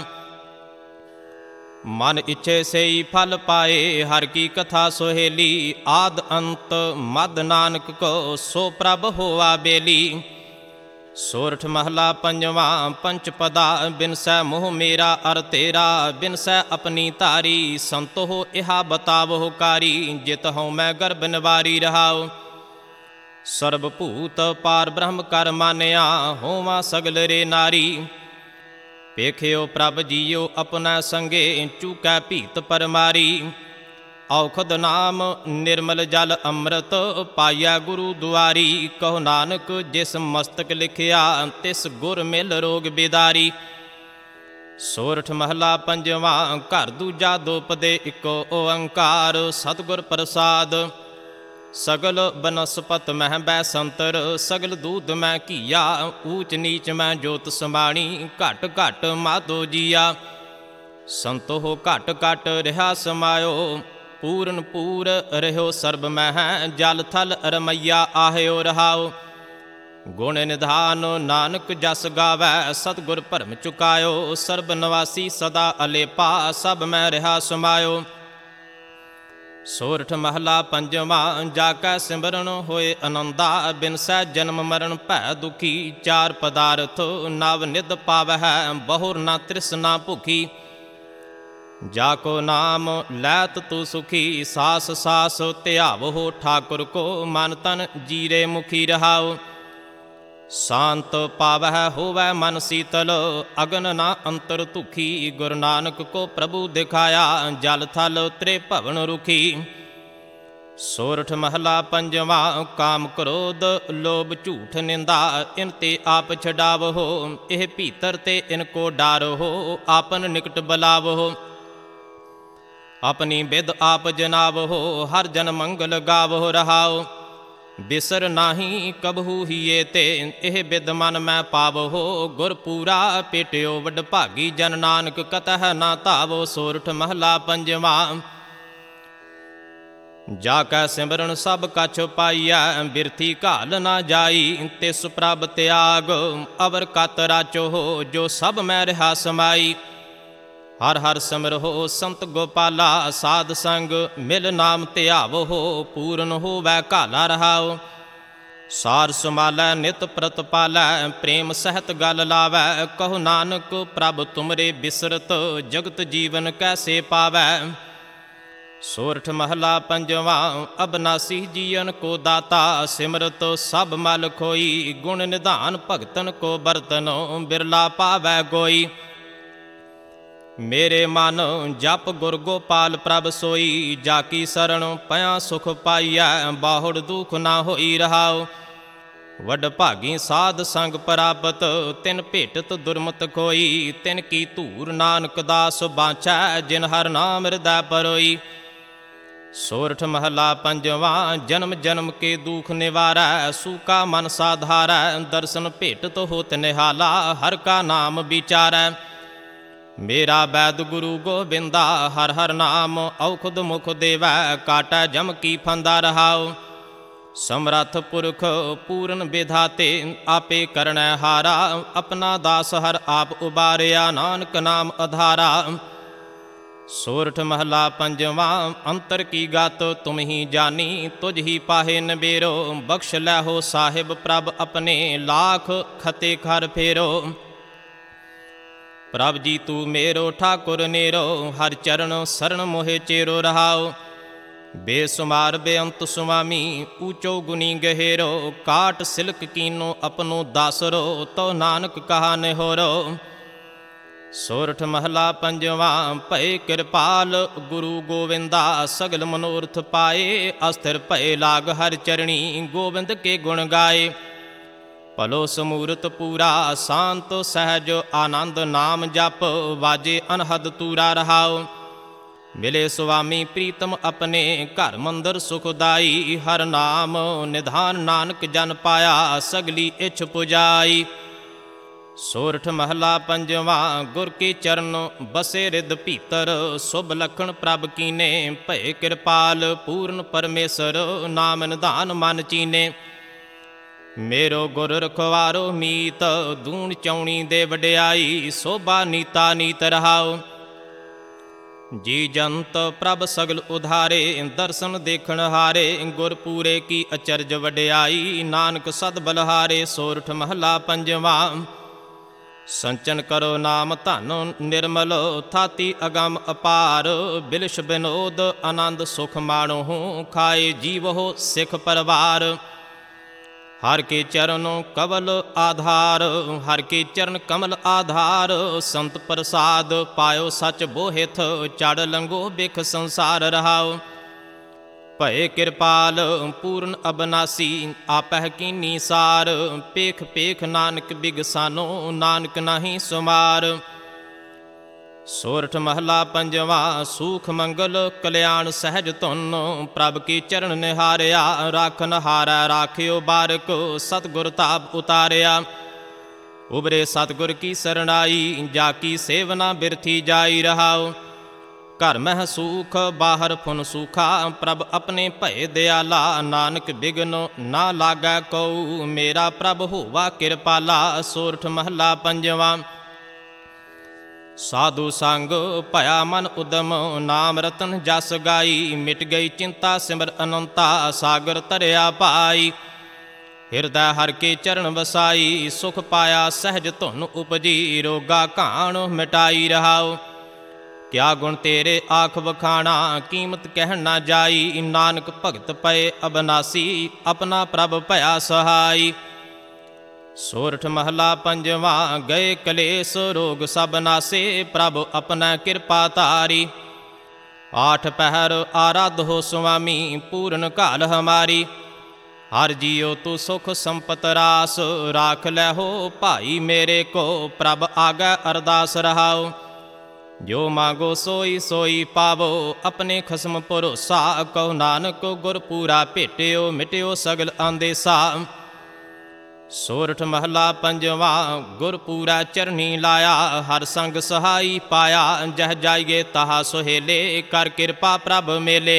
ਮਨ ਇੱਛੇ ਸਈ ਫਲ ਪਾਏ, ਹਰ ਕੀ ਕਥਾ ਸੁਹੇਲੀ। ਆਦ ਅੰਤ ਮਦ ਨਾਨਕ ਕੋ, ਸੋ ਪ੍ਰਭ ਹੋਆ ਬੇਲੀ। ਸੋਰਠ ਮਹਲਾ ਪੰਜਵਾਂ। ਪੰਚ ਪਦਾ ਬਿਨਸੈ ਮੋਹ ਮੇਰਾ ਅਰ ਤੇਰਾ, ਬਿਨਸੈ ਆਪਣੀ ਧਾਰੀ। ਸੰਤੋ ਇਹਾ ਬਤਾਵਹੁ ਕਾਰੀ, ਜਿਤ ਹਉ ਮੈਂ ਗਰਭ ਨਿਵਾਰੀ ਰਹਾਉ। ਸਰਬ ਭੂਤ ਪਾਰ ਬ੍ਰਹਮ ਕਰ ਮਾਨਿਆ, ਹੋਵਾਂ ਸਗਲ ਰੇ ਨਾਰੀ। ਵੇਖਿਓ ਪ੍ਰਭ ਜੀਓ ਆਪਣਾ ਸੰਗੇ, ਚੂਕੈ ਭੀਤ ਪਰਮਾਰੀ। ਔਖਦ ਨਾਮ ਨਿਰਮਲ ਜਲ ਅੰਮ੍ਰਿਤ, ਪਾਈਐ ਗੁਰੂ ਦੁਆਰੀ। ਕਹੋ ਨਾਨਕ ਜਿਸ ਮਸਤਕ ਲਿਖਿਆ, ਤਿਸ ਗੁਰ ਮਿਲ ਰੋਗ ਬਿਦਾਰੀ। ਸੋਰਠ ਮਹਲਾ ਪੰਜਵਾਂ। ਘਰ ਦੂਜਾ ਦੋਪਦੇ ਇੱਕੋ ਓੰਕਾਰ, ਸਤਿਗੁਰ ਪ੍ਰਸਾਦ। ਸਗਲ ਬਨਸਪਤ ਮਹਿ ਬੈ ਸੰਤਰ, ਸਗਲ ਦੂਧ ਮੈਂ ਘੀਆ। ਊਚ ਨੀਚ ਮੈਂ ਜੋਤ ਸਮਾਣੀ, ਘਟ ਘਟ ਮਾਧੋ ਜੀਆ। ਸੰਤੋ ਘਟ ਘਟ ਰਿਹਾ ਸਮਾਇਓ, ਪੂਰਨ ਪੂਰ ਰਹਿਓ ਸਰਬ ਮਹਿ। ਜਲ ਥਲ ਰਮਈਆ ਆਹਿਓ ਰਹਾਉ। ਗੁਣ ਨਿਧਾਨ ਨਾਨਕ ਜਸ ਗਾਵੈ, ਸਤਿਗੁਰ ਭਰਮ ਚੁਕਾਇਓ। ਸਰਬ ਨਿਵਾਸੀ ਸਦਾ ਅਲੇਪਾ, ਸਭ ਮੈਂ ਰਿਹਾ ਸਮਾਇਓ। ਸੋਰਠ ਮਹਲਾ ਪੰਜਵਾਂ। ਜਾ ਕੈ ਸਿਮਰਨ ਹੋਏ ਆਨੰਦਾ, ਬਿਨਸੈ ਜਨਮ ਮਰਨ ਭੈ ਦੁਖੀ। ਚਾਰ ਪਦਾਰਥ ਨਵ ਨਿਧ ਪਾਵਹਿ, ਬਹੁਰ ਨਾ ਤ੍ਰਿਸ਼ਨਾ ਭੁਖੀ। ਜਾ ਕੋ ਨਾਮ ਲੈਤ ਤੂ ਸੁਖੀ, ਸਾਸ ਸਾਸ ਧਿਆਵਹੁ ਠਾਕੁਰ ਕੋ। ਮਨ ਤਨ ਜੀਰੇ ਮੁਖੀ ਰਹਾਉ। ਸ਼ਾਂਤ ਪਾਵਹਿ ਹੋਵੈ ਮਨ ਸੀਤਲ, ਅਗਨ ਨਾ ਅੰਤਰ ਧੁਖੀ। ਗੁਰੂ ਨਾਨਕ ਕੋ ਪ੍ਰਭੂ ਦਿਖਾਇਆ, ਜਲ ਥਲ ਉਤਰੇ ਭਵਨ ਰੁਖੀ। ਸੋਰਠ ਮਹਲਾ ਪੰਜਵਾਂ। ਕਾਮ ਕ੍ਰੋਧ ਲੋਭ ਝੂਠ ਨਿੰਦਾ, ਇਨ ਤੇ ਆਪ ਛਡਾਵਹੁ। ਇਹ ਭੀਤਰ ਤੇ ਇਨ ਕੋ ਡਾਰਹੁ, ਆਪਨ ਨਿਕਟ ਬਲਾਵਹੁ। ਆਪਣੀ ਬਿਦ ਆਪ ਜਨਾਵਹੁ, ਹਰ ਜਨ ਮੰਗਲ ਗਾਵਹੁ ਰਹਾਉ। ਬਿਸਰ ਨਾਹੀ ਕਬਹੂ ਹੀਏ ਤੇ, ਇਹ ਬਿਦ ਮਨ ਮੈਂ ਪਾਵਹੁ। ਗੁਰ ਪੂਰਾ ਪੇਟਿਓ ਵਡ ਭਾਗੀ, ਜਨ ਨਾਨਕ ਕਤਹਿ ਨਾ ਧਾਵੋ। ਸੋਰਠ ਮਹਲਾ ਪੰਜਵਾਂ। ਜਾ ਕੈ ਸਿਮਰਨ ਸਭ ਕਛ ਪਾਈਐ, ਬਿਰਥੀ ਘਾਲ ਨਾ ਜਾਈ। ਤਿਸ ਪ੍ਰਭ ਤਿਆਗ ਅਵਰ ਕਤ ਰਾਚੋ, ਜੋ ਸਭ ਮੈਂ ਰਿਹਾ ਸਮਾਈ। ਹਰ ਹਰ ਸਿਮਰਹੁ ਸੰਤ ਗੋਪਾਲਾ, ਸਾਧ ਸੰਗ ਮਿਲ ਨਾਮ ਧਿਆਵਹੁ। ਪੂਰਨ ਹੋਵੈ ਘਾਲਾ ਰਹਾਉ। ਸਾਰ ਸੁਮਾਲੈ ਨਿਤ ਪ੍ਰਤਪਾਲੈ, ਪ੍ਰੇਮ ਸਹਿਤ ਗਲ ਲਾਵੈ। ਕਹੋ ਨਾਨਕ ਪ੍ਰਭ ਤੁਮਰੇ ਬਿਸਰਤ, ਜਗਤ ਜੀਵਨ ਕੈਸੇ ਪਾਵੈ। ਸੋਰਠ ਮਹਲਾ ਪੰਜਵਾਂ। ਅਬਨਾਸੀ ਜੀਵਨ ਕੋ ਦਾਤਾ, ਸਿਮਰਤ ਸਭ ਮਲ ਖੋਈ। ਗੁਣ ਨਿਧਾਨ ਭਗਤਨ ਕੋ ਬਰਤਨੋ, ਬਿਰਲਾ ਪਾਵੈ ਕੋਈ। ਮੇਰੇ ਮਨ ਜਪ ਗੁਰ ਗੋਪਾਲ ਪ੍ਰਭ ਸੋਈ। ਜਾ ਕੀ ਸਰਣ ਪਿਆ ਸੁਖ ਪਾਈਐ, ਬਾਹੁੜ ਦੁਖ ਨਾ ਹੋਈ ਰਹਾਉ। ਵਡ ਭਾਗੀ ਸਾਧ ਸੰਗ ਪ੍ਰਾਪਤ, ਤਿਨ ਭੇਟਤ ਦੁਰਮਤ ਕੋਈ। ਤਿਨ ਕੀ ਧੂਰ ਨਾਨਕ ਦਾਸ ਬਾਂਛੈ, ਜਿਨ ਹਰ ਨਾਮ ਹਿਰਦੈ ਪਰੋਈ। ਸੋਰਠ ਮਹਲਾ ਪੰਜਵਾਂ। ਜਨਮ ਜਨਮ ਕੇ ਦੁਖ ਨਿਵਾਰੈ, ਸੂਕਾ ਮਨ ਸਾਧਾਰੈ। ਦਰਸ਼ਨ ਭੇਟਤ ਹੋਤ ਨਿਹਾਲਾ, ਹਰ ਕਾ ਨਾਮ ਵਿਚਾਰੈ। ਮੇਰਾ ਬੈਦ ਗੁਰੂ ਗੋਬਿੰਦਾ, ਹਰ ਹਰ ਨਾਮ ਔਖਦ ਮੁਖ ਦੇਵੈ। ਕਾਟੈ ਜਮ ਕੀ ਫੰਦਾ ਰਹਾਉ। ਸਮਰੱਥ ਪੁਰਖ ਪੂਰਨ ਵਿਧਾਤੇ, ਆਪੇ ਕਰਣੈ ਹਾਰਾ। ਆਪਣਾ ਦਾਸ ਹਰ ਆਪ ਉਬਾਰਿਆ, ਨਾਨਕ ਨਾਮ ਆਧਾਰਾ। ਸੋਰਠ ਮਹਲਾ ਪੰਜਵਾਂ। ਅੰਤਰ ਕੀ ਗਤ ਤੁਮ ਹੀ ਜਾਨੀ, ਤੁਝ ਹੀ ਪਾਹੇ ਨਬੇਰੋ। ਬਖਸ਼ ਲੈਹੋ ਸਾਹਿਬ ਪ੍ਰਭ ਆਪਣੇ, ਲਾਖ ਖਤੇ ਖਰ ਫੇਰੋ। ਪ੍ਰਭ ਜੀ ਤੂੰ ਮੇਰੋ ਠਾਕੁਰ ਨੇਰੋ, ਹਰ ਚਰਨ ਸਰਣ ਮੋਹਿ ਚੇਰੋ ਰਹਾਉ। ਬੇਸੁਮਾਰ ਬੇਅੰਤ ਸੁਆਮੀ, ਊਚੋ ਗੁਨੀ ਗਹਿਰੋ। ਕਾਟ ਸਿਲਕ ਕੀਨੋ ਆਪਣੋ ਦਾਸਰੋ, ਤੋ ਨਾਨਕ ਕਹਾ ਨਿਹੋਰੋ। ਸੋਰਠ ਮਹਲਾ ਪੰਜਵਾਂ। ਭਏ ਕਿਰਪਾਲ ਗੁਰੂ ਗੋਵਿੰਦਾ, ਸਗਲ ਮਨੋਰਥ ਪਾਏ। ਅਸਥਿਰ ਭਏ ਲਾਗ ਹਰ ਚਰਣੀ, ਗੋਬਿੰਦ ਕੇ ਗੁਣ ਗਾਏ। ਭਲੋ ਸਮੂਰਤ ਪੂਰਾ, ਸ਼ਾਂਤ ਸਹਿਜ ਆਨੰਦ ਨਾਮ ਜਪ। ਵਾਜੇ ਅਨਹਦ ਤੂਰਾ ਰਹਾਉ। ਮਿਲੇ ਸੁਆਮੀ ਪ੍ਰੀਤਮ ਆਪਣੇ, ਘਰ ਮੰਦਰ ਸੁਖਦਾਈ। ਹਰ ਨਾਮ ਨਿਧਾਨ ਨਾਨਕ ਜਨ ਪਾਇਆ, ਸਗਲੀ ਇੱਛ ਪੁਜਾਈ। ਸੋਰਠ ਮਹਲਾ ਪੰਜਵਾਂ। ਗੁਰ ਕੀ ਚਰਨ ਬਸੇ ਰਿਦ ਭੀਤਰ, ਸੁਭ ਲਖਣ ਪ੍ਰਭ ਕੀਨੇ। ਭਏ ਕਿਰਪਾਲ ਪੂਰਨ ਪਰਮੇਸ਼ਰ, ਨਾਮ ਨਿਧਾਨ ਮਨ ਚੀਨੇ। ਮੇਰੋ ਗੁਰ ਰਖਵਾਰੋ ਮੀਤ, ਦੂਣ ਚੌਣੀ ਦੇ ਵਡਿਆਈ। ਸੋਭਾ ਨੀਤਾ ਨੀਤ ਰਹਾਉ, ਜੀ ਜੰਤ ਪ੍ਰਭ ਸਗਲ ਉਧਾਰੇ। ਦਰਸ਼ਨ ਦੇਖਣ ਹਾਰੇ, ਗੁਰ ਪੂਰੇ ਕੀ ਅਚਰਜ ਵਡਿਆਈ। ਨਾਨਕ ਸਦ ਬਲਹਾਰੇ। ਸੋਰਠ ਮਹਲਾ ਪੰਜਵਾਂ। ਸੰਚਨ ਕਰੋ ਨਾਮ ਧਨ ਨਿਰਮਲ, ਥਾਤੀ ਅਗੰਮ ਅਪਾਰ। ਬਿਲਸ਼ ਬਿਨੋਦ ਆਨੰਦ ਸੁਖ ਮਾਣੋ, ਖਾਏ ਜੀਵੋ ਸਿੱਖ ਪਰਵਾਰ। ਹਰ ਕੇ ਚਰਨੋਂ ਕਵਲ ਆਧਾਰ, ਹਰ ਕੇ ਚਰਨ ਕਮਲ ਆਧਾਰ। ਸੰਤ ਪ੍ਰਸਾਦ ਪਾਇਓ ਸਚ ਬੋਹਿਥ, ਚੜ ਲੰਘੋ ਬਿਖ ਸੰਸਾਰ ਰਹਾਓ। ਭਏ ਕਿਰਪਾਲ ਪੂਰਨ ਅਬਨਾਸੀ, ਆਪਹਿ ਕੀਨੀ ਸਾਰ। ਪੇਖ ਪੇਖ ਨਾਨਕ ਬਿਗਸਾਨੋ, ਨਾਨਕ ਨਾਹੀ ਸੁਮਾਰ। ਸੋਰਠ ਮਹਲਾ ਪੰਜਵਾਂ। ਸੂਖ ਮੰਗਲ ਕਲਿਆਣ ਸਹਿਜ ਧੁਨ, ਪ੍ਰਭ ਕੀ ਚਰਨ ਨਿਹਾਰਿਆ। ਰਾਖਨ ਹਾਰੈ ਰਾਖਿਓ ਬਾਰਕ, ਸਤਿਗੁਰ ਤਾਪ ਉਤਾਰਿਆ। ਉਬਰੇ ਸਤਿਗੁਰ ਕੀ ਸਰਣਾਈ, ਜਾ ਕੀ ਸੇਵਨਾ ਬਿਰਥੀ ਜਾਈ ਰਹਾਉ। ਘਰ ਮਹਿ ਸੂਖ ਬਾਹਰ ਫੁਨ ਸੂਖਾ, ਪ੍ਰਭ ਆਪਣੇ ਭਏ ਦਿਆਲਾ। ਨਾਨਕ ਬਿਗਨ ਨਾ ਲਾਗੈ ਕਉ, ਮੇਰਾ ਪ੍ਰਭ ਹੋਵਾ ਕਿਰਪਾਲਾ। ਸੋਰਠ ਮਹਲਾ ਪੰਜਵਾਂ। ਸਾਧੂ ਸੰਗ ਭਇਆ ਮਨ ਉਦਮ, ਨਾਮ ਰਤਨ ਜਸ ਗਾਈ। ਮਿਟ ਗਈ ਚਿੰਤਾ ਸਿਮਰ ਅਨੰਤਾ, ਸਾਗਰ ਤਰਿਆ ਪਾਈ। ਹਿਰਦੈ ਹਰ ਕੇ ਚਰਨ ਵਸਾਈ, ਸੁਖ ਪਾਇਆ ਸਹਿਜ ਧੁਨ ਉਪਜੀ। ਰੋਗਾ ਘਾਣ ਮਿਟਾਈ ਰਹਾਉ, ਕਿਆ ਗੁਣ ਤੇਰੇ ਆਖ ਵਖਾਣਾ। ਕੀਮਤ ਕਹਿਣ ਨਾ ਜਾਈ, ਨਾਨਕ ਭਗਤ ਪਏ ਅਬਨਾਸੀ। ਆਪਣਾ ਪ੍ਰਭ ਭਇਆ ਸਹਾਈ। ਸੋਰਠ ਮਹਲਾ ਪੰਜਵਾਂ। ਗਏ ਕਲੇਸ਼ ਰੋਗ ਸਭ ਨਾਸੇ, ਪ੍ਰਭ ਆਪਣਾ ਕਿਰਪਾ ਧਾਰੀ। ਆਠ ਪਹਿਰ ਆਰਾਧੋ ਸੁਆਮੀ, ਪੂਰਨ ਘਾਲ ਹਮਾਰੀ। ਹਰ ਜੀਉ ਤੂੰ ਸੁਖ ਸੰਪਤ ਰਾਸ, ਰਾਖ ਲੈ ਹੋ ਭਾਈ ਮੇਰੇ ਕੋ। ਪ੍ਰਭ ਆਗੈ ਅਰਦਾਸ ਰਹਾਉ, ਜੋ ਮਾਗੋ ਸੋਈ ਸੋਈ ਪਾਵੋ। ਆਪਣੇ ਖਸਮ ਭਰੋਸਾ, ਕਹੋ ਨਾਨਕ ਗੁਰ ਪੂਰਾ ਭੇਟਿਓ। ਮਿਟਿਓ ਸਗਲ ਆਂਦੇਸਾ। ਸੋਰਠ ਮਹਲਾ ਪੰਜਵਾਂ। ਗੁਰ ਪੂਰਾ ਚਰਨੀ ਲਾਇਆ, ਹਰ ਸੰਗ ਸਹਾਈ ਪਾਇਆ। ਜਹ ਜਾਈਏ ਤਹਾ ਸੁਹੇਲੇ, ਕਰ ਕਿਰਪਾ ਪ੍ਰਭ ਮੇਲੇ।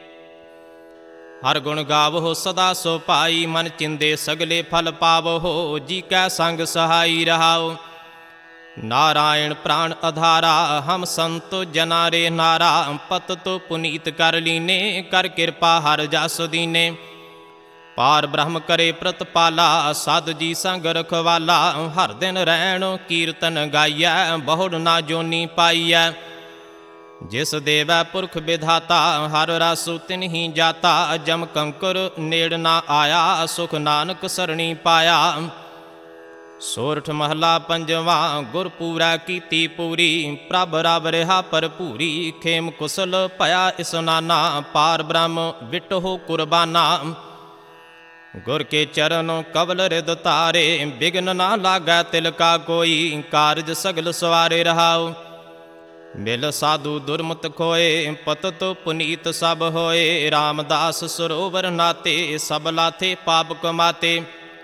ਹਰ ਗੁਣ ਗਾਵੋ ਸਦਾ ਸੋ ਭਾਈ, ਮਨ ਚਿੰਦੇ ਸਗਲੇ ਫਲ ਪਾਵੋ। ਜੀ ਕੈ ਸੰਗ ਸਹਾਈ ਰਹਾਉ, ਨਾਰਾਇਣ ਪ੍ਰਾਣ ਅਧਾਰਾ। ਹਮ ਸੰਤ ਜਨਾ ਰੇ ਨਾਰਾ, ਪਤ ਤੋ ਪੁਨੀਤ ਕਰ ਲੀਨੇ। ਕਰ ਕਿਰਪਾ ਹਰ ਜਸ ਦੀਨੇ, ਪਾਰ ਬ੍ਰਹਮ ਕਰੇ ਪ੍ਰਤਪਾਲਾ। ਸਾਧ ਜੀ ਸੰਗ ਰਖਵਾਲਾ, ਹਰ ਦਿਨ ਰਹਿਣ ਕੀਰਤਨ ਗਾਈਐ। ਬਹੁੜ ਨਾ ਜੋਨੀ ਪਾਈਐ, ਜਿਸ ਦੇਵੈ ਪੁਰਖ ਵਿਧਾਤਾ। ਹਰ ਰਸ ਤਿਨਹੀ ਜਾਤਾ, ਜਮ ਕੰਕਰ ਨੇੜ ਨਾ ਆਇਆ। ਸੁਖ ਨਾਨਕ ਸਰਣੀ ਪਾਇਆ। ਸੋਰਠ ਮਹਲਾ ਪੰਜਵਾਂ। ਗੁਰ ਪੂਰਾ ਕੀਤੀ ਪੂਰੀ, ਪ੍ਰਭ ਰਬ ਰਿਹਾ ਭਰਪੂਰੀ। ਖੇਮ ਕੁਸਲ ਭਇਆ ਇਸਨਾਨਾ, ਪਾਰ ਬ੍ਰਹਮ ਵਿਟਹੁ ਕੁਰਬਾਨਾ। ਗੁਰ ਕੇ ਚਰਨ ਕਵਲ ਰਿਦ ਤਾਰੇ, ਬਿਗਨ ਨਾ ਲਾਗੈ ਤਿਲ ਕਾ ਕੋਈ। ਕਾਰਜ ਸਗਲ ਸਵਾਰੇ ਰਹਾਉ, ਮਿਲ ਸਾਧੂ ਦੁਰਮਤ ਖੋਏ। ਪਤਤ ਪੁਨੀਤ ਸਭ ਹੋਏ, ਰਾਮਦਾਸ ਸਰੋਵਰ ਨਾਤੇ। ਸਭ ਲਾਥੇ ਪਾਪ ਕਮਾਤੇ,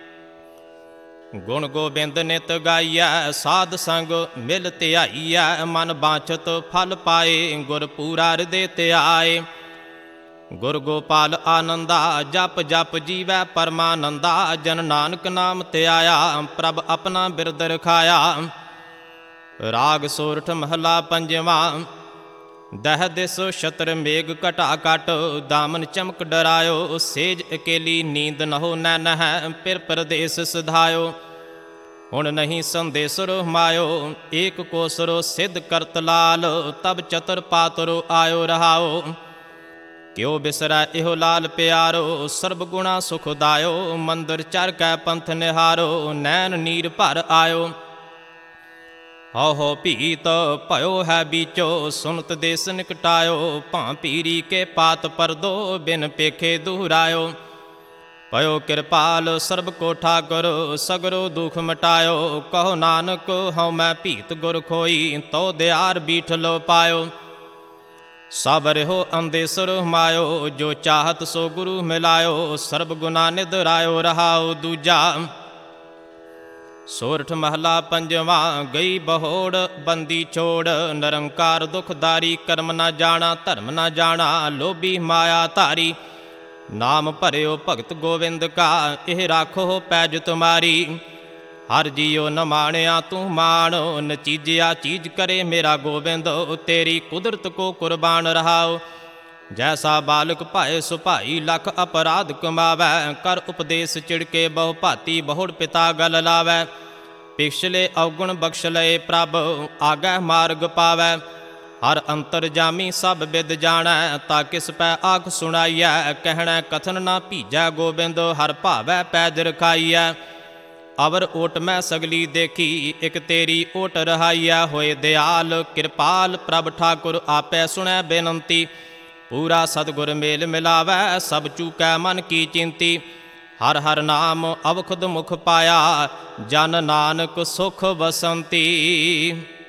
ਗੁਣ ਗੋਬਿੰਦ ਨਿਤ ਗਾਈਐ। ਸਾਧ ਸੰਗ ਮਿਲ ਧਿਆਈਐ, ਮਨ ਬਾਂਛਤ ਫਲ ਪਾਏ। ਗੁਰ ਪੂਰਾ ਹਿਰਦੇ ਧਿਆਏ, ਗੁਰ ਗੋਪਾਲ ਆਨੰਦਾ। ਜਪ ਜਪ ਜੀਵੈ ਪਰਮਾਨੰਦਾ, ਜਨ ਨਾਨਕ ਨਾਮ ਧਿਆਇਆ। ਪ੍ਰਭ ਆਪਣਾ ਬਿਰਦ ਰਖਾਇਆ। ਰਾਗ ਸੋਰਠ ਮਹਲਾ ਪੰਜਵਾਂ। ਦਹ ਦਿਸ ਛਤਰ ਮੇਘ ਘਟਾ ਘਟ, ਦਾਮਨ ਚਮਕ ਡਰਾਇਓ। ਸੇਜ ਅਕੇਲੀ ਨੀਂਦ ਨਹੋ ਨੈਨ ਹੈ, ਫਿਰ ਪਰਦੇਸ ਸਿਧਾਇਓ। ਹੁਣ ਨਹੀਂ ਸੰਦੇਸਰੋ ਮਾਇਓ, ਏਕ ਕੋਸਰੋ ਸਿੱਧ ਕਰਤ ਲਾਲ। ਤਬ ਚਤਰ ਪਾਤਰੋ ਆਇਓ ਰਹਾਓ, ਕਿਉ ਬਿਸਰੈ ਇਹੋ ਲਾਲ ਪਿਆਰੋ। ਸਰਬ ਗੁਣਾ ਸੁਖਦਾਇਓ, ਮੰਦਰ ਚਰ ਕੈ ਪੰਥ ਨਿਹਾਰੋ। ਨੈਣ ਨੀਰ ਭਰ ਆਇਓ, ਹਉ ਹਉ ਭੀਤ ਭਇਓ ਹੈ ਬੀਚੋ। ਸੁਨਤ ਦੇਸ ਨਿਕਟਾਇਓ, ਭਾਂ ਪੀਰੀ ਕੇ ਪਾਤ ਪਰਦੋ। ਬਿਨ ਪੇਖੇ ਦੁਹਰਾਇਓ, ਭਇਓ ਕਿਰਪਾਲ ਸਰਬ ਕੋ ਠਾਕੁਰ। ਸਗਰੋ ਦੁਖ ਮਟਾਇਓ, ਕਹੋ ਨਾਨਕ ਹਉ ਮੈਂ ਭੀਤ ਗੁਰ ਖੋਈ। ਤੋ ਦਿਆਰ ਬੀਠ ਲੋ ਪਾਇਓ, ਸਭ ਰਹਿਓ ਅੰਦੇਸਰ ਮਾਇਓ, ਜੋ ਚਾਹਤ ਸੋ ਗੁਰੂ ਮਿਲਾਇਓ। ਸਰਬ ਗੁਨਾ ਨਿਧ ਰਾਇਓ ਰਹਾਉ ਦੂਜਾ। ਸੋਰਠ ਮਹਲਾ ਪੰਜਵਾਂ। ਗਈ ਬਹੋੜ ਬੰਦੀ ਛੋੜ, ਨਿਰੰਕਾਰ ਦੁਖਦਾਰੀ। ਕਰਮ ਨਾ ਜਾਣਾ ਧਰਮ ਨਾ ਜਾਣਾ, ਲੋਭੀ ਮਾਇਆ ਧਾਰੀ। ਨਾਮ ਭਰਿਓ ਭਗਤ ਗੋਵਿੰਦ ਕਾ, ਇਹ ਰਾਖੋ ਪੈਜ ਤੁਮਾਰੀ। ਹਰ ਜੀਓ ਨ ਮਾਣਿਆ ਤੂੰ ਮਾਣ, ਨ ਚੀਜਿਆ ਚੀਜ ਕਰੇ ਮੇਰਾ ਗੋਬਿੰਦ। ਤੇਰੀ ਕੁਦਰਤ ਕੋ ਕੁਰਬਾਨ ਰਹਾਓ। ਜੈਸਾ ਬਾਲਕ ਭਾਏ ਸੁਭਾਈ, ਲੱਖ ਅਪਰਾਧ ਕਮਾਵੈ। ਕਰ ਉਪਦੇਸ਼ ਚਿੜਕੇ ਬਹੁ ਭਾਤੀ, ਬਹੁੜ ਪਿਤਾ ਗਲ ਲਾਵੈ। ਪਿਛਲੇ ਔਗੁਣ ਬਖਸ਼ ਲਏ ਪ੍ਰਭ, ਆਗੈ ਮਾਰਗ ਪਾਵੈ। ਹਰ ਅੰਤਰ ਜਾਮੀ ਸਭ ਬਿਦ ਜਾਣੈ, ਤਾ ਕਿਸ ਪੈ ਆਖ ਸੁਣਾਈਐ। ਕਹਿਣੈ ਕਥਨ ਨਾ ਭੀਜੈ ਗੋਬਿੰਦ, ਹਰ ਭਾਵੈ ਪੈਜ ਰਖਾਈਐ। ਅਵਰ ਓਟ ਮੈਂ ਸਗਲੀ ਦੇਖੀ, ਇਕ ਤੇਰੀ ਓਟ ਰਹਾਈਐ। ਹੋਏ ਦਿਆਲ ਕਿਰਪਾਲ ਪ੍ਰਭ ਠਾਕੁਰ, ਆਪੈ ਸੁਣੈ ਬੇਨੰਤੀ। ਪੂਰਾ ਸਤਿਗੁਰ ਮੇਲ ਮਿਲਾਵੈ, ਸਭ ਚੂਕੈ ਮਨ ਕੀ ਚਿੰਤੀ। ਹਰ ਹਰ ਨਾਮ ਅਵਖੁਦ ਮੁਖ ਪਾਇਆ, ਜਨ ਨਾਨਕ ਸੁਖ ਵਸੰਤੀ।